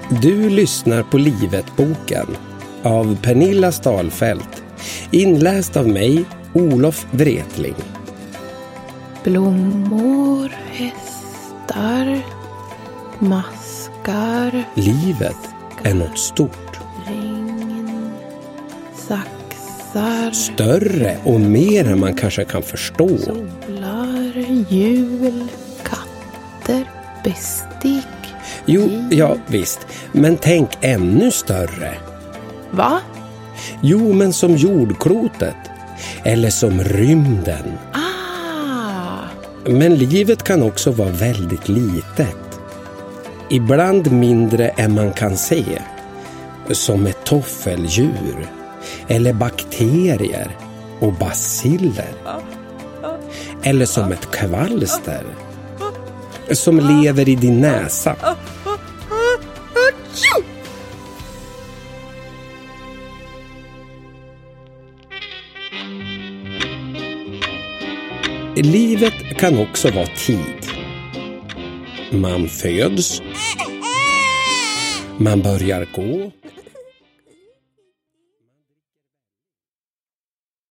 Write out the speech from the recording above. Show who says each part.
Speaker 1: Du lyssnar på Livet-boken av Pernilla Stalfelt, inläst av mig, Olof Wretling.
Speaker 2: Blommor, hästar, maskar.
Speaker 1: Livet är något stort.
Speaker 2: Regn, saxar.
Speaker 1: Större och mer än man kanske kan förstå.
Speaker 2: Solar, jul, katter, bestick.
Speaker 1: Jo, ja visst. Men tänk ännu större.
Speaker 2: Va?
Speaker 1: Jo, men som jordklotet. Eller som rymden. Men livet kan också vara väldigt litet. Ibland mindre än man kan se. Som ett toffeldjur. Eller bakterier och baciller. Eller som ett kvalster. Som lever i din näsa. Livet kan också vara tid. Man föds. Man börjar gå.